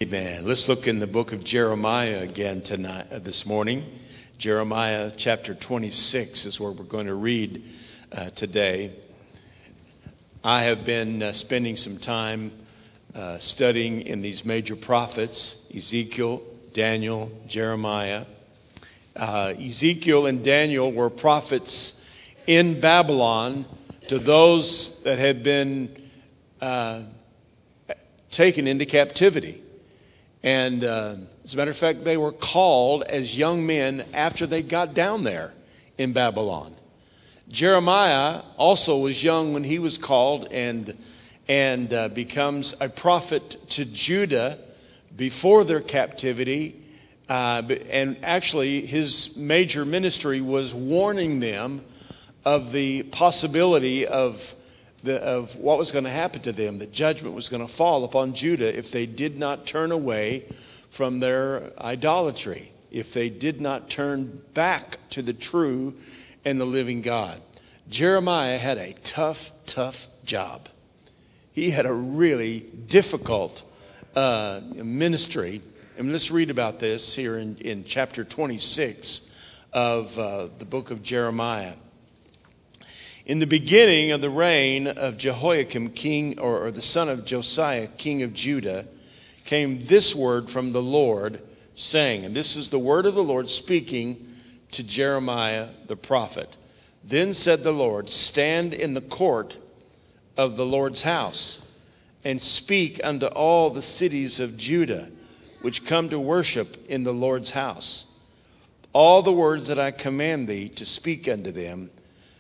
Amen. Let's look in the book of Jeremiah again this morning. Jeremiah chapter 26 is where we're going to read today. I have been spending some time studying in these major prophets, Ezekiel, Daniel, Jeremiah. Ezekiel and Daniel were prophets in Babylon to those that had been taken into captivity. And as a matter of fact, they were called as young men after they got down there in Babylon. Jeremiah also was young when he was called and becomes a prophet to Judah before their captivity. And actually, his major ministry was warning them of the possibility of what was going to happen to them. That judgment was going to fall upon Judah if they did not turn away from their idolatry, if they did not turn back to the true and the living God. Jeremiah had a tough job. He had a really difficult ministry. And let's read about this here in chapter 26 of the book of Jeremiah. In the beginning of the reign of Jehoiakim, king, or the son of Josiah, king of Judah, came this word from the Lord, saying, and this is the word of the Lord speaking to Jeremiah the prophet. Then said the Lord, stand in the court of the Lord's house, and speak unto all the cities of Judah, which come to worship in the Lord's house. All the words that I command thee to speak unto them,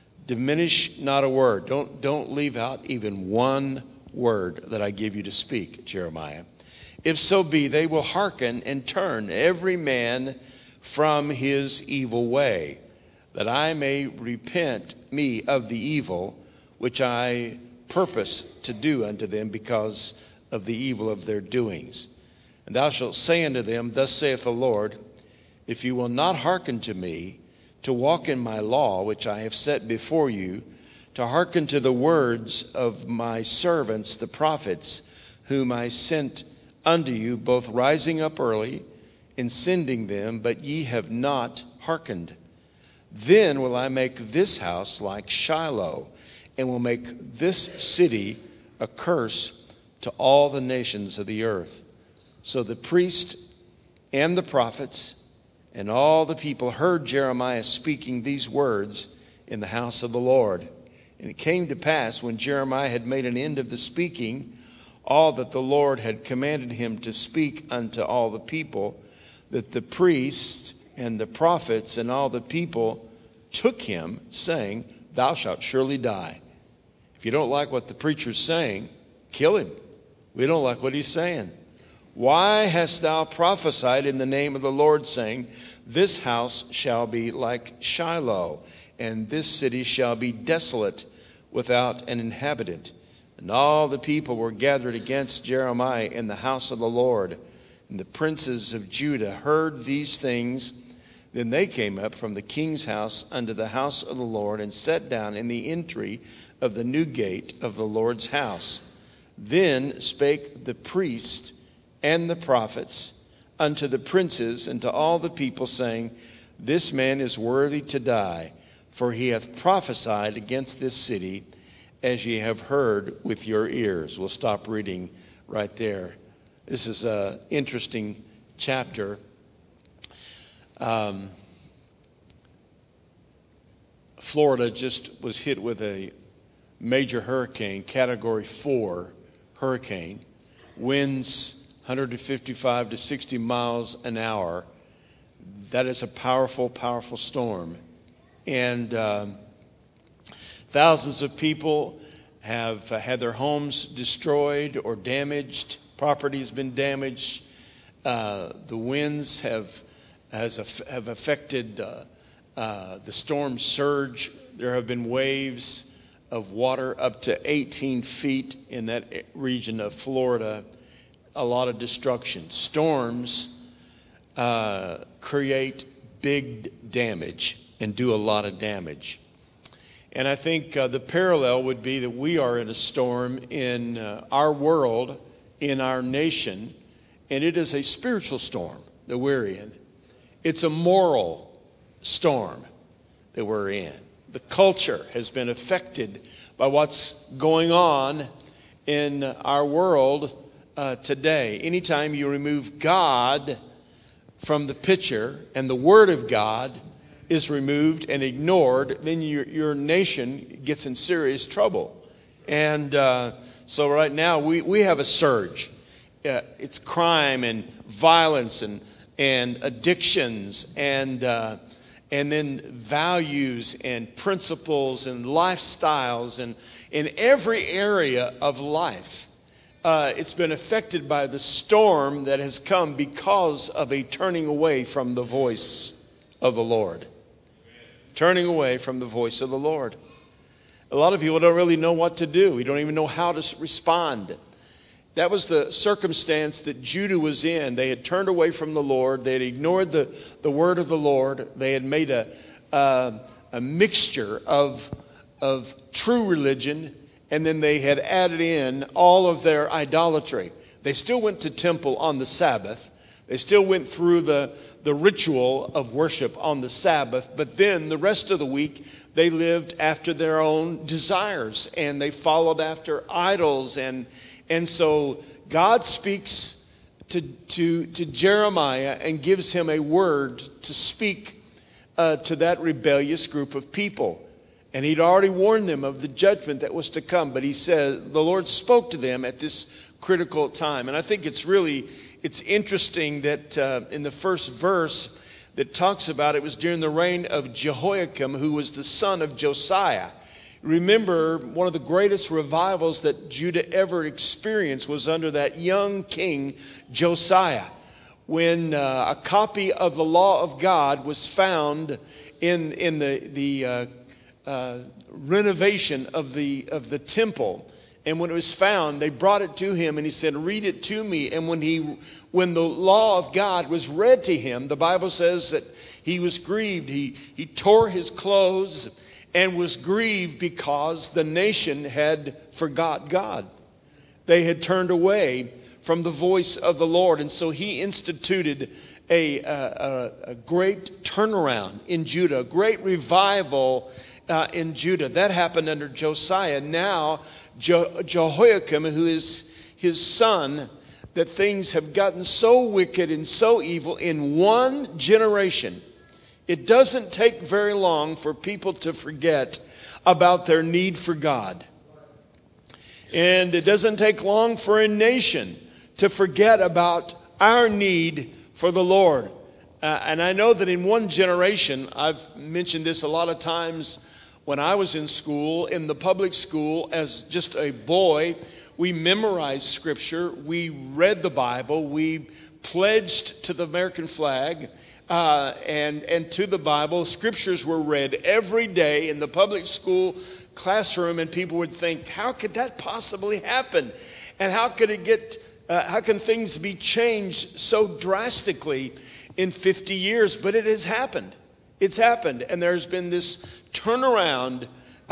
diminish not a word. Don't leave out even one word that I give you to speak, Jeremiah. If so be, they will hearken and turn every man from his evil way, that I may repent me of the evil which I purpose to do unto them because of the evil of their doings. And thou shalt say unto them, thus saith the Lord, if you will not hearken to me, to walk in my law, which I have set before you, to hearken to the words of my servants, the prophets, whom I sent unto you, both rising up early and sending them, but ye have not hearkened. Then will I make this house like Shiloh, and will make this city a curse to all the nations of the earth. So the priest and the prophets and all the people heard Jeremiah speaking these words in the house of the Lord. And it came to pass, when Jeremiah had made an end of the speaking, all that the Lord had commanded him to speak unto all the people, that the priests and the prophets and all the people took him, saying, thou shalt surely die. If you don't like what the preacher's saying, kill him. We don't like what he's saying. Why hast thou prophesied in the name of the Lord, saying, this house shall be like Shiloh, and this city shall be desolate without an inhabitant? And all the people were gathered against Jeremiah in the house of the Lord. And the princes of Judah heard these things. Then they came up from the king's house unto the house of the Lord, and sat down in the entry of the new gate of the Lord's house. Then spake the priest and the prophets unto the princes and to all the people, saying, this man is worthy to die, for he hath prophesied against this city, as ye have heard with your ears. We'll stop reading right there. This is an interesting chapter. Florida just was hit with a major hurricane, Category 4 hurricane. Winds 155 to 60 miles an hour. That is a powerful storm. And thousands of people have had their homes destroyed or damaged. Property has been damaged. The winds have affected the storm surge. There have been waves of water up to 18 feet in that region of Florida. A lot of destruction. Storms create big damage and do a lot of damage. And I think the parallel would be that we are in a storm in our world, in our nation, And it is a spiritual storm that we're in. It's a moral storm that we're in. The culture has been affected by what's going on in our world today. Anytime you remove God from the picture and the Word of God is removed and ignored, then your nation gets in serious trouble. And so right now we have a surge. It's crime and violence and addictions and then values and principles and lifestyles and in every area of life. It's been affected by the storm that has come because of a turning away from the voice of the Lord. Turning away from the voice of the Lord. A lot of people don't really know what to do. We don't even know how to respond. That was the circumstance that Judah was in. They had turned away from the Lord. They had ignored the word of the Lord. They had made a mixture of true religion, and then they had added in all of their idolatry. They still went to temple on the Sabbath. They still went through the ritual of worship on the Sabbath, but then the rest of the week they lived after their own desires, and they followed after idols. And so God speaks to Jeremiah and gives him a word to speak to that rebellious group of people. And he'd already warned them of the judgment that was to come. But he said, the Lord spoke to them at this critical time. And I think it's interesting that in the first verse that talks about it was during the reign of Jehoiakim, who was the son of Josiah. Remember, one of the greatest revivals that Judah ever experienced was under that young king, Josiah, when a copy of the law of God was found in the renovation of the temple. And when it was found, they brought it to him, and he said, read it to me. And when the law of God was read to him, the Bible says that he was grieved. He tore his clothes and was grieved because the nation had forgot God. They had turned away from the voice of the Lord. And so he instituted a great turnaround in Judah, a great revival in Judah. That happened under Josiah. Now, Jehoiakim, who is his son, that things have gotten so wicked and so evil in one generation. It doesn't take very long for people to forget about their need for God. And it doesn't take long for a nation to forget about our need for the Lord. And I know that in one generation, I've mentioned this a lot of times when I was in school, in the public school, as just a boy, we memorized Scripture, we read the Bible, we pledged to the American flag and to the Bible. Scriptures were read every day in the public school classroom, and people would think, how could that possibly happen? And how can things be changed so drastically in 50 years? But it has happened. It's happened, and there's been this turnaround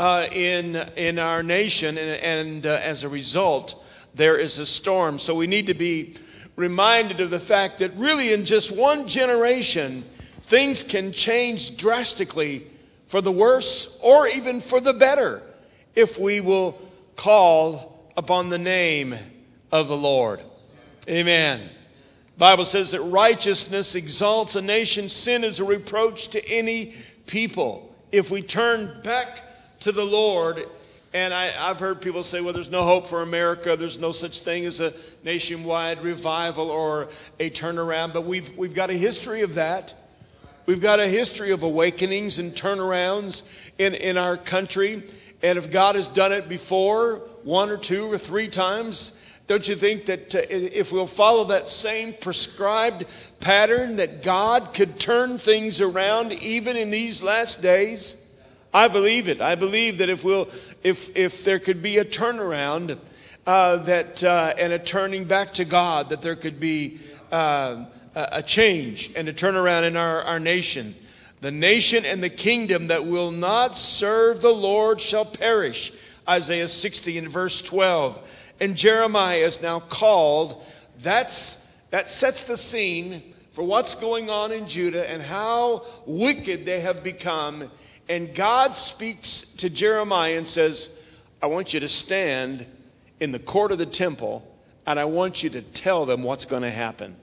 in our nation, and as a result, there is a storm. So we need to be reminded of the fact that really in just one generation, things can change drastically for the worse or even for the better if we will call upon the name of the Lord. Amen. The Bible says that righteousness exalts a nation, sin is a reproach to any people. If we turn back to the Lord, and I've heard people say, well, there's no hope for America. There's no such thing as a nationwide revival or a turnaround. But we've got a history of that. We've got a history of awakenings and turnarounds in our country. And if God has done it before, 1 or 2 or 3 times, don't you think that if we'll follow that same prescribed pattern, that God could turn things around even in these last days? I believe it. I believe that if there could be a turnaround, and a turning back to God, that there could be a change and a turnaround in our nation. The nation and the kingdom that will not serve the Lord shall perish. Isaiah 60 and verse 12. And Jeremiah is now called. That's That sets the scene for what's going on in Judah and how wicked they have become. And God speaks to Jeremiah and says, I want you to stand in the court of the temple, and I want you to tell them what's going to happen.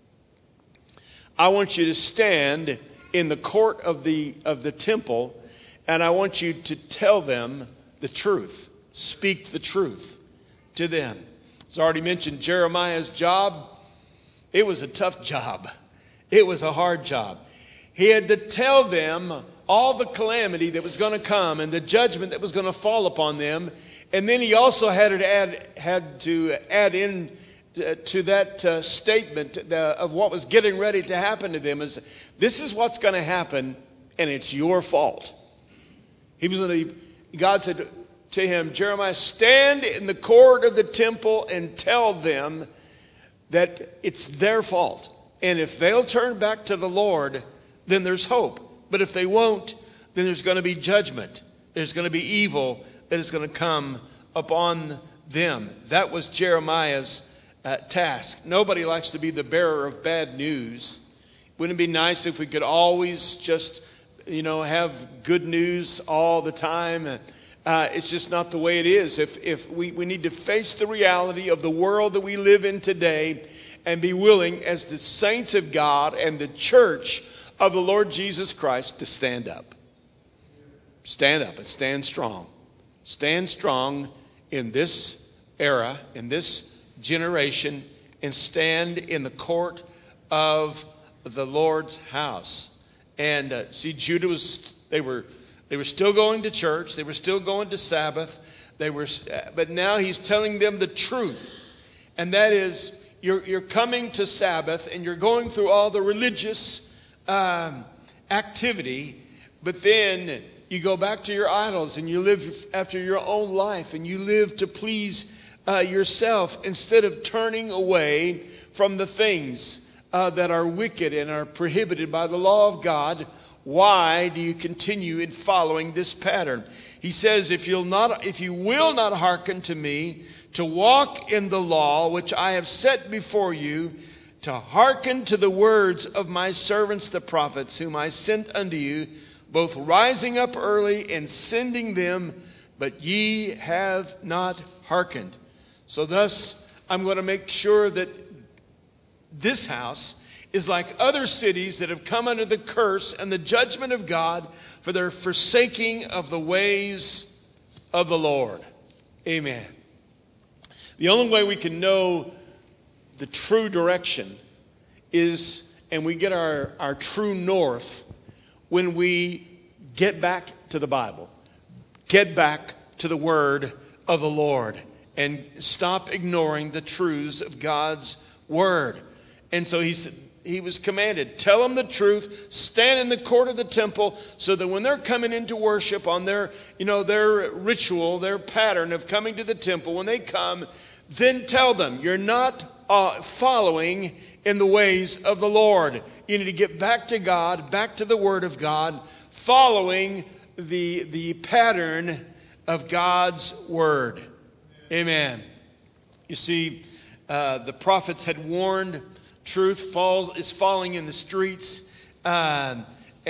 I want you to stand in the court of the temple, and I want you to tell them the truth. Speak the truth to them. As already mentioned, Jeremiah's job, it was a tough job. It was a hard job. He had to tell them all the calamity that was going to come and the judgment that was going to fall upon them. And then he also had to add in to that statement of what was getting ready to happen to them is, this is what's going to happen, and it's your fault. God said to him, Jeremiah, stand in the court of the temple and tell them that it's their fault. And if they'll turn back to the Lord, then there's hope. But if they won't, then there's going to be judgment. There's going to be evil that is going to come upon them. That was Jeremiah's task. Nobody likes to be the bearer of bad news. Wouldn't it be nice if we could always just, have good news all the time? It's just not the way it is. If we need to face the reality of the world that we live in today and be willing as the saints of God and the church of the Lord Jesus Christ to stand up. Stand up and stand strong. Stand strong in this era, in this generation, and stand in the court of the Lord's house. And see, Judah they were still going to church. They were still going to Sabbath. But now he's telling them the truth, and that is, you're coming to Sabbath and you're going through all the religious activity, but then you go back to your idols and you live after your own life and you live to please yourself instead of turning away from the things that are wicked and are prohibited by the law of God. Why do you continue in following this pattern? He says, if you will not hearken to me, to walk in the law which I have set before you, to hearken to the words of my servants the prophets, whom I sent unto you, both rising up early and sending them, but ye have not hearkened. So thus, I'm going to make sure that this house is like other cities that have come under the curse and the judgment of God for their forsaking of the ways of the Lord. Amen. The only way we can know the true direction is, and we get our true north, when we get back to the Bible, get back to the word of the Lord, and stop ignoring the truths of God's word. And so he was commanded, tell them the truth, stand in the court of the temple, so that when they're coming into worship on their ritual, their pattern of coming to the temple, when they come, then tell them, you're not following in the ways of the Lord. You need to get back to God, back to the word of God, following the pattern of God's word. Amen. You see, the prophets had warned, truth is falling in the streets, and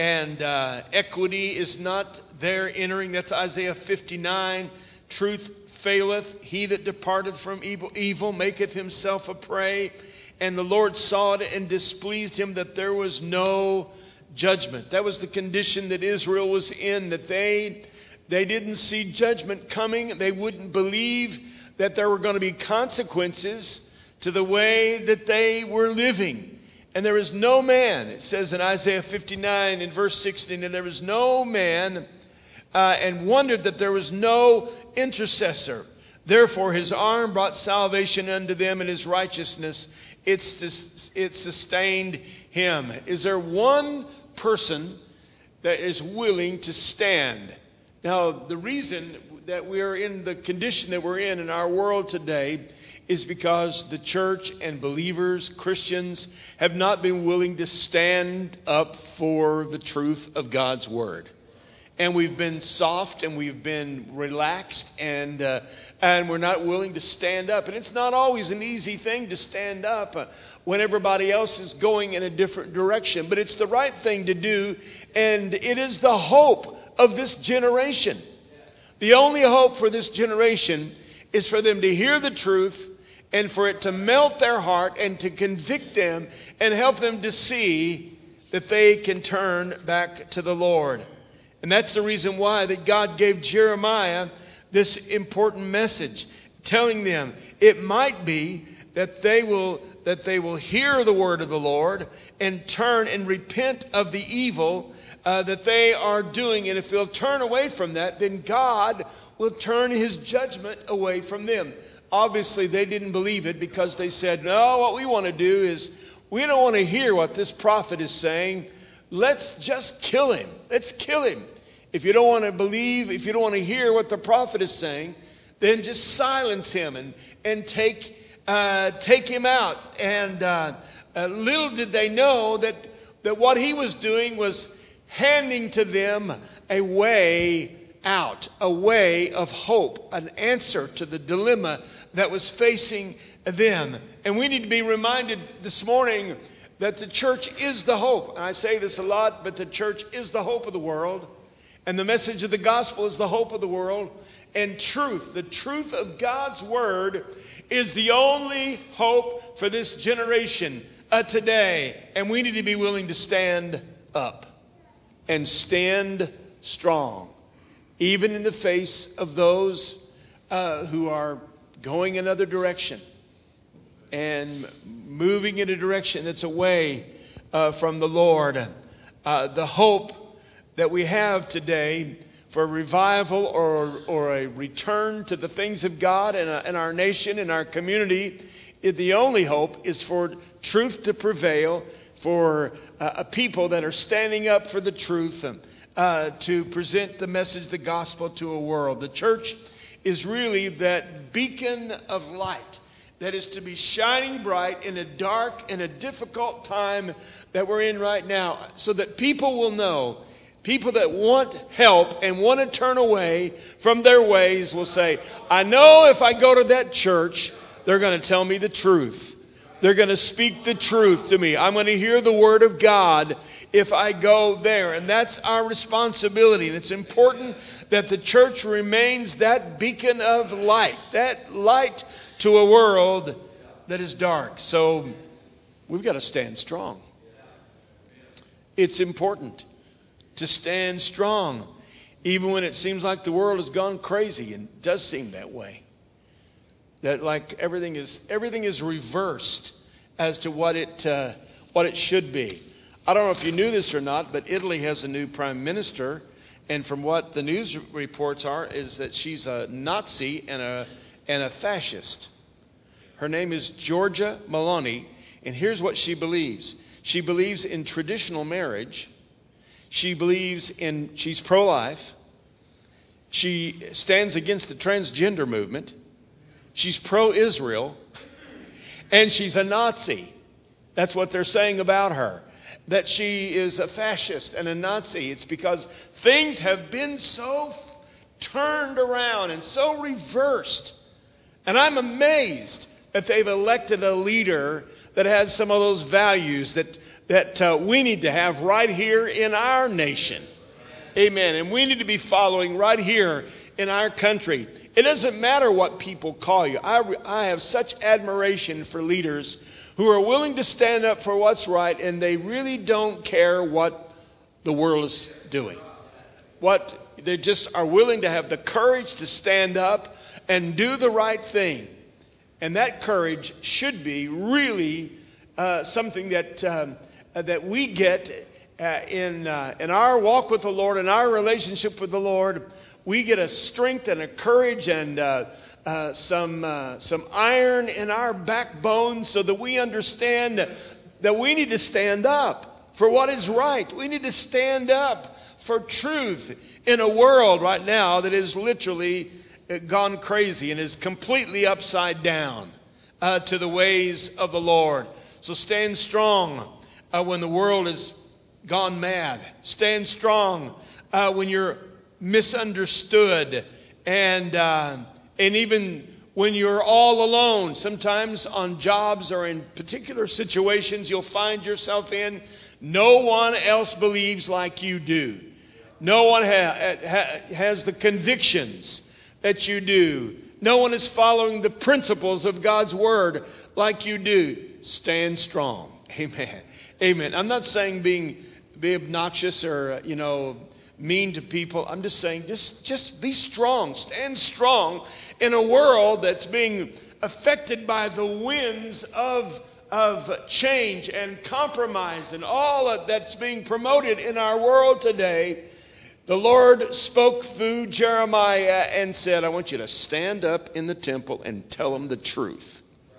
equity is not there entering. That's Isaiah 59. Truth faileth. He that departeth from evil maketh himself a prey. And the Lord saw it and displeased him that there was no judgment. That was the condition that Israel was in, that they didn't see judgment coming. They wouldn't believe that there were going to be consequences to the way that they were living. And there is no man, it says in Isaiah 59 in verse 16, and there was no man, and wondered that there was no intercessor. Therefore his arm brought salvation unto them, and his righteousness it sustained him. Is there one person that is willing to stand? Now, the reason that we are in the condition that we're in our world today is because the church and believers, Christians, have not been willing to stand up for the truth of God's word. And we've been soft and we've been relaxed and we're not willing to stand up. And it's not always an easy thing to stand up when everybody else is going in a different direction. But it's the right thing to do, and it is the hope of this generation. The only hope for this generation is for them to hear the truth and for it to melt their heart and to convict them and help them to see that they can turn back to the Lord. And that's the reason why that God gave Jeremiah this important message, telling them it might be that they will hear the word of the Lord and turn and repent of the evil that they are doing. And if they'll turn away from that, then God will turn his judgment away from them. Obviously, they didn't believe it because they said, no, what we want to do is we don't want to hear what this prophet is saying. Let's just kill him. Let's kill him. If you don't want to believe, if you don't want to hear what the prophet is saying, then just silence him and take him out. And little did they know that what he was doing was handing to them a way out, a way of hope, an answer to the dilemma that was facing them. And we need to be reminded this morning that the church is the hope. And I say this a lot, but the church is the hope of the world. And the message of the gospel is the hope of the world. And truth, the truth of God's word, is the only hope for this generation today. And we need to be willing to stand up and stand strong, even in the face of those who are going another direction and moving in a direction that's away from the Lord. The hope that we have today for a revival or a return to the things of God in our nation, in our community, the only hope is for truth to prevail, for a people that are standing up for the truth to present the message, the gospel, to a world. The church is really that beacon of light that is to be shining bright in a dark and a difficult time that we're in right now, so that people will know. People that want help and want to turn away from their ways will say, I know if I go to that church, they're going to tell me the truth. They're going to speak the truth to me. I'm going to hear the word of God if I go there. And that's our responsibility. And it's important that the church remains that beacon of light, that light to a world that is dark. So we've got to stand strong. It's important to stand strong, even when it seems like the world has gone crazy, and it does seem that way. That like everything is reversed as to what it should be. I don't know if you knew this or not, but Italy has a new prime minister, and from what the news reports are, is that she's a Nazi and a fascist. Her name is Giorgia Meloni, and here's what she believes. She believes in traditional marriage. She's pro-life. She stands against the transgender movement. She's pro-Israel. And she's a Nazi. That's what they're saying about her. That she is a fascist and a Nazi. It's because things have been so turned around and so reversed. And I'm amazed that they've elected a leader that has some of those values that we need to have right here in our nation. Amen. And we need to be following right here in our country. It doesn't matter what people call you. I have such admiration for leaders who are willing to stand up for what's right, and they really don't care what the world is doing. They just are willing to have the courage to stand up and do the right thing. And that courage should be really something that we get in our walk with the Lord, in our relationship with the Lord. We get a strength and a courage and some iron in our backbone, so that we understand that we need to stand up for what is right. We need to stand up for truth in a world right now that is literally gone crazy and is completely upside down to the ways of the Lord. So stand strong when the world has gone mad. Stand strong when you're misunderstood, and even when you're all alone. Sometimes on jobs or in particular situations you'll find yourself in, no one else believes like you do. No one has the convictions that you do. No one is following the principles of God's word like you do. Stand strong. Amen. Amen. I'm not saying be obnoxious or, mean to people. I'm just saying just be strong. Stand strong in a world that's being affected by the winds of change and compromise and all that's being promoted in our world today. The Lord spoke through Jeremiah and said, I want you to stand up in the temple and tell them the truth.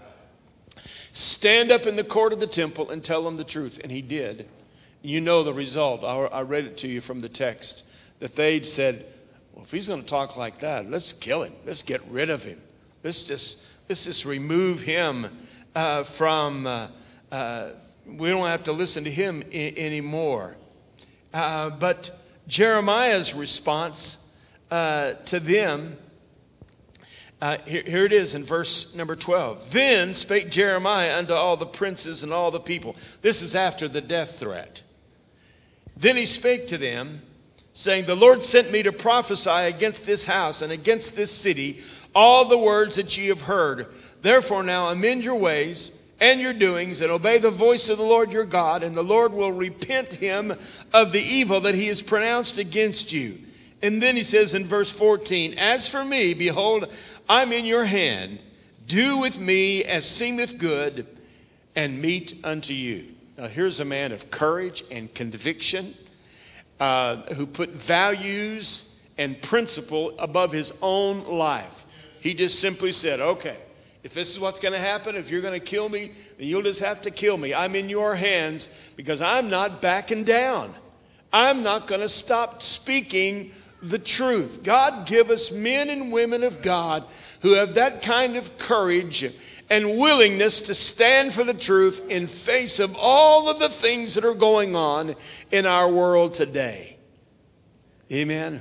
Stand up in the court of the temple and tell them the truth. And he did. You know the result. I read it to you from the text. That they'd said, well, if he's going to talk like that, let's kill him. Let's get rid of him. Let's just remove him from, we don't have to listen to him anymore. But Jeremiah's response to them, here it is in verse number 12. Then spake Jeremiah unto all the princes and all the people. This is after the death threat. Then he spake to them, saying, the Lord sent me to prophesy against this house and against this city all the words that ye have heard. Therefore now amend your ways and your doings, and obey the voice of the Lord your God, and the Lord will repent him of the evil that he has pronounced against you. And then he says in verse 14, as for me, behold, I'm in your hand. Do with me as seemeth good, and meet unto you. Now here's a man of courage and conviction, who put values and principle above his own life. He just simply said, okay, if this is what's going to happen, if you're going to kill me, then you'll just have to kill me. I'm in your hands because I'm not backing down. I'm not going to stop speaking the truth. God give us men and women of God who have that kind of courage and willingness to stand for the truth in face of all of the things that are going on in our world today. Amen.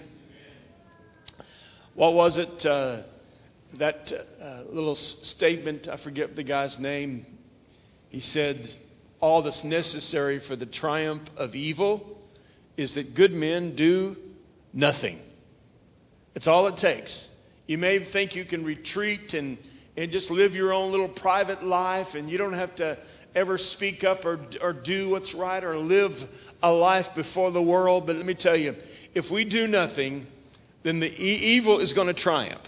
What was it? That little statement, I forget the guy's name. He said, all that's necessary for the triumph of evil is that good men do nothing. It's all it takes. You may think you can retreat and just live your own little private life, and you don't have to ever speak up or do what's right or live a life before the world. But let me tell you, if we do nothing, then the evil is going to triumph.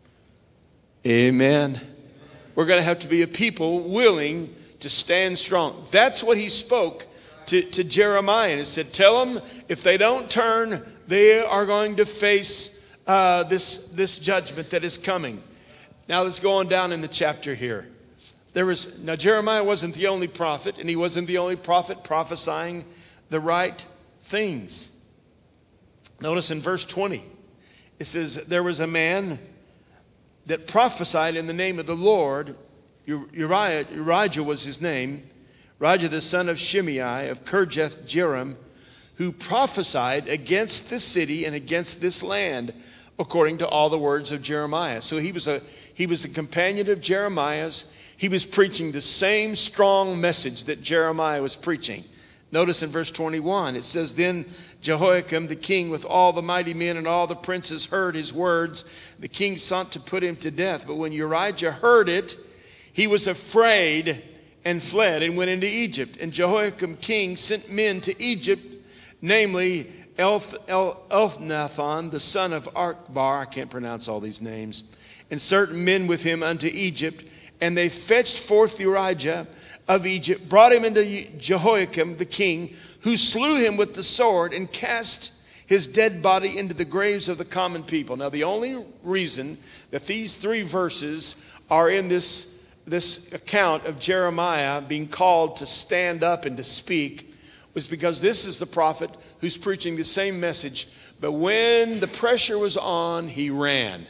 Amen. We're going to have to be a people willing to stand strong. That's what he spoke to Jeremiah. And he said, tell them if they don't turn, they are going to face this judgment that is coming. Now let's go on down in the chapter here. Now Jeremiah wasn't the only prophet, and he wasn't the only prophet prophesying the right things. Notice in verse 20, it says, there was a man that prophesied in the name of the Lord. Urijah was his name. Urijah the son of Shimei of Kirjath Jearim, who prophesied against this city and against this land, according to all the words of Jeremiah. So he was a companion of Jeremiah's. He was preaching the same strong message that Jeremiah was preaching. Notice in verse 21, it says, then Jehoiakim the king with all the mighty men and all the princes heard his words. The king sought to put him to death. But when Urijah heard it, he was afraid and fled and went into Egypt. And Jehoiakim king sent men to Egypt, namely Elnathan, the son of Achbar, I can't pronounce all these names, and certain men with him unto Egypt. And they fetched forth Urijah of Egypt, brought him into Jehoiakim the king, who slew him with the sword and cast his dead body into the graves of the common people. Now the only reason that these three verses are in this account of Jeremiah being called to stand up and to speak was because this is the prophet who's preaching the same message. But when the pressure was on, he ran.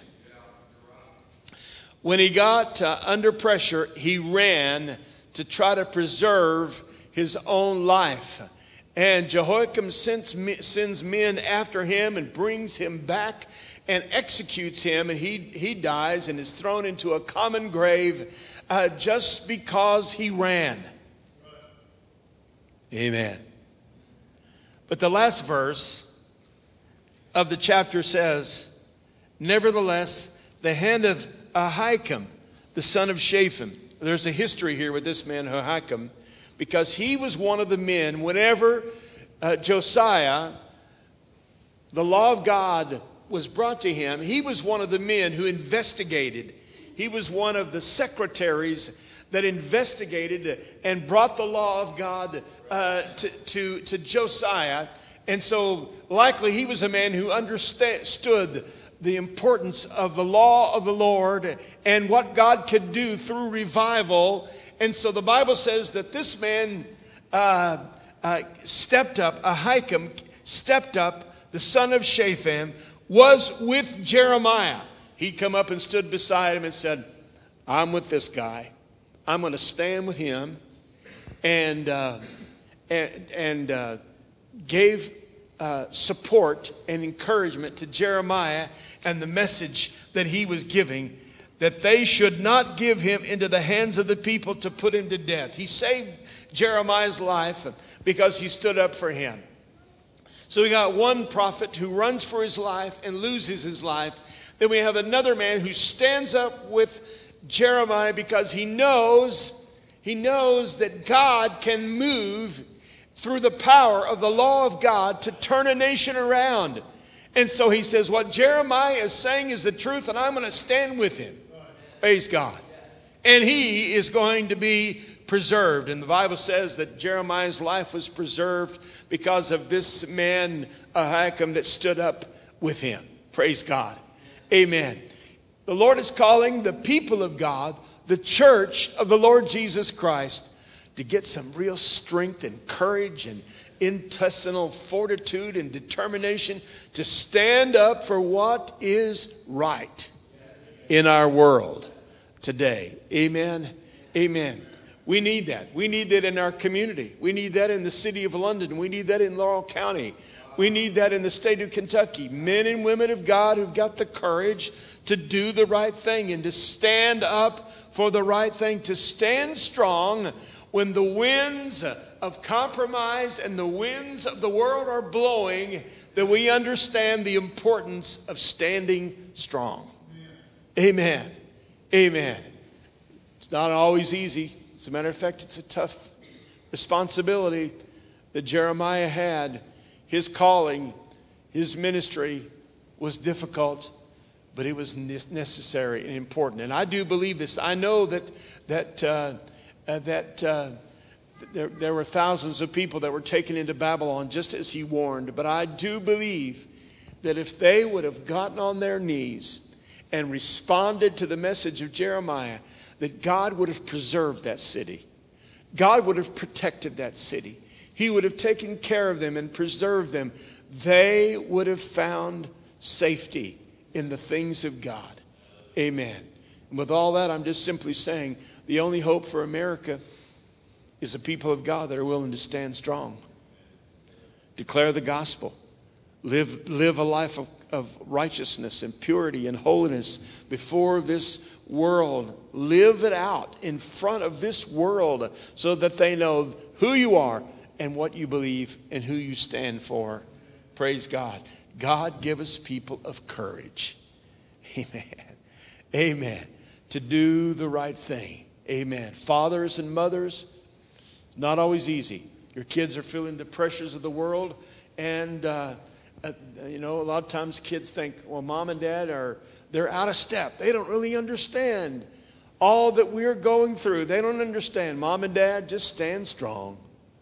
When he got under pressure, he ran to try to preserve his own life. And Jehoiakim sends men after him and brings him back and executes him. And he dies and is thrown into a common grave just because he ran. Amen. But the last verse of the chapter says, nevertheless, the hand of Ahikam, the son of Shaphan. There's a history here with this man, Ahikam, because he was one of the men, whenever Josiah, the law of God was brought to him, he was one of the men who investigated. He was one of the secretaries that investigated and brought the law of God to Josiah. And so likely he was a man who understood the importance of the law of the Lord and what God could do through revival. And so the Bible says that this man stepped up, Ahikam stepped up, the son of Shaphan, was with Jeremiah. He'd come up and stood beside him and said, I'm with this guy. I'm going to stand with him, and gave support and encouragement to Jeremiah and the message that he was giving, that they should not give him into the hands of the people to put him to death. He saved Jeremiah's life because he stood up for him. So we got one prophet who runs for his life and loses his life. Then we have another man who stands up with Jeremiah because he knows that God can move through the power of the law of God to turn a nation around. And so he says, what Jeremiah is saying is the truth, and I'm going to stand with him. Praise God. And he is going to be preserved. And the Bible says that Jeremiah's life was preserved because of this man, Ahikam, that stood up with him. Praise God. Amen. The Lord is calling the people of God, the church of the Lord Jesus Christ, to get some real strength and courage and intestinal fortitude and determination to stand up for what is right in our world today. Amen. Amen. We need that. We need that in our community. We need that in the city of London. We need that in Laurel County. We need that in the state of Kentucky. Men and women of God who've got the courage to do the right thing and to stand up for the right thing, to stand strong when the winds of compromise and the winds of the world are blowing, that we understand the importance of standing strong. Amen. Amen. It's not always easy. As a matter of fact, it's a tough responsibility that Jeremiah had. His calling, his ministry was difficult, but it was necessary and important. And I do believe this. I know that there were thousands of people that were taken into Babylon just as he warned. But I do believe that if they would have gotten on their knees and responded to the message of Jeremiah, that God would have preserved that city. God would have protected that city. He would have taken care of them and preserved them. They would have found safety in the things of God. Amen. And with all that, I'm just simply saying the only hope for America is the people of God that are willing to stand strong. Declare the gospel. Live a life of righteousness and purity and holiness before this world. Live it out in front of this world so that they know who you are and what you believe and who you stand for. Praise God. God, give us people of courage. Amen. Amen. To do the right thing. Amen. Fathers and mothers, not always easy. Your kids are feeling the pressures of the world. And, a lot of times kids think, well, mom and dad they're out of step. They don't really understand all that we're going through. They don't understand. Mom and dad, just stand strong.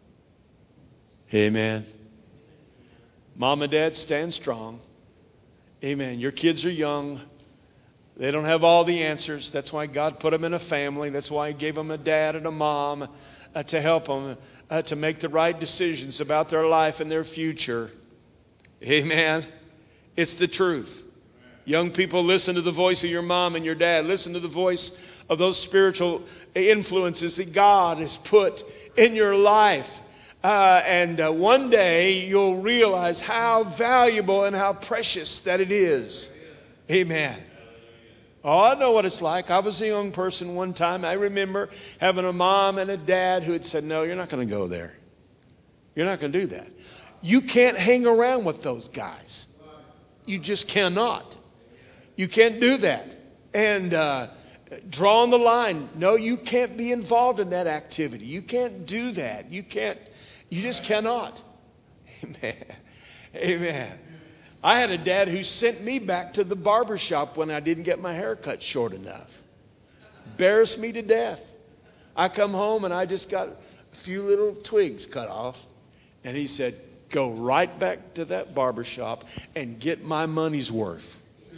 Amen. Mom and dad, stand strong. Amen. Your kids are young. They don't have all the answers. That's why God put them in a family. That's why He gave them a dad and a mom to help them to make the right decisions about their life and their future. Amen. It's the truth. Young people, listen to the voice of your mom and your dad. Listen to the voice of those spiritual influences that God has put in your life. And one day you'll realize how valuable and how precious that it is. Amen. Oh, I know what it's like. I was a young person one time. I remember having a mom and a dad who had said, no, you're not going to go there. You're not going to do that. You can't hang around with those guys. You just cannot. You can't do that. And drawing the line. No, you can't be involved in that activity. You can't do that. You just cannot. Amen. Amen. I had a dad who sent me back to the barber shop when I didn't get my hair cut short enough. Embarrassed me to death. I come home and I just got a few little twigs cut off. And he said, go right back to that barber shop and get my money's worth.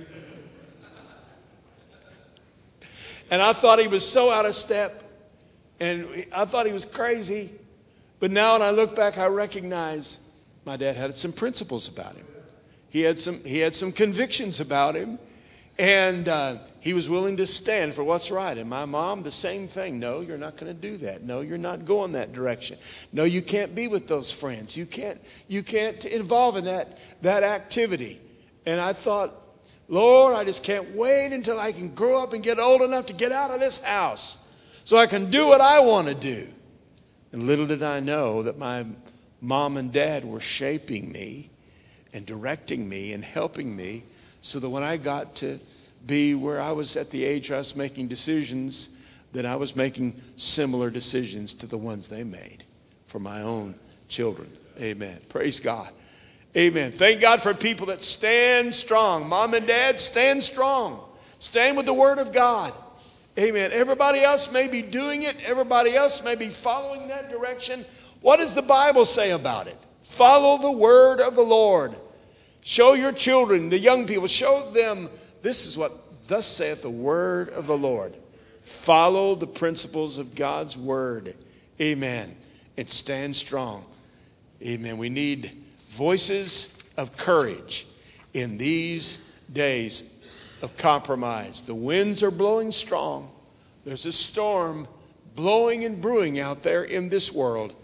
And I thought he was so out of step. And I thought he was crazy. But now when I look back, I recognize my dad had some principles about him. He had some convictions about him. And he was willing to stand for what's right. And my mom, the same thing. No, you're not going to do that. No, you're not going that direction. No, you can't be with those friends. You can't involve in that activity. And I thought, Lord, I just can't wait until I can grow up and get old enough to get out of this house so I can do what I want to do. And little did I know that my mom and dad were shaping me and directing me and helping me so that when I got to be where I was at the age where I was making decisions, that I was making similar decisions to the ones they made for my own children. Amen. Praise God. Amen. Thank God for people that stand strong. Mom and dad, stand strong. Stand with the Word of God. Amen. Everybody else may be doing it. Everybody else may be following that direction. What does the Bible say about it? Follow the word of the Lord. Show your children, the young people, show them this is what thus saith the word of the Lord. Follow the principles of God's word. Amen. And stand strong. Amen. We need voices of courage in these days of compromise. The winds are blowing strong. There's a storm blowing and brewing out there in this world.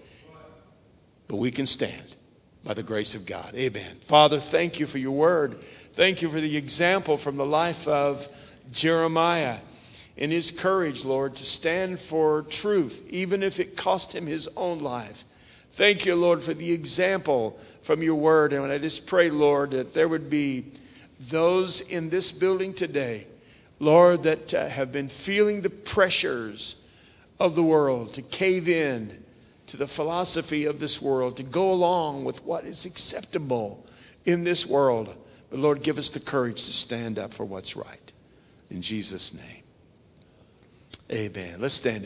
But we can stand by the grace of God. Amen. Father, thank you for your word. Thank you for the example from the life of Jeremiah and his courage, Lord, to stand for truth, even if it cost him his own life. Thank you, Lord, for the example from your word. And I just pray, Lord, that there would be those in this building today, Lord, that have been feeling the pressures of the world to cave in to the philosophy of this world, to go along with what is acceptable in this world. But Lord, give us the courage to stand up for what's right. In Jesus' name. Amen. Let's stand.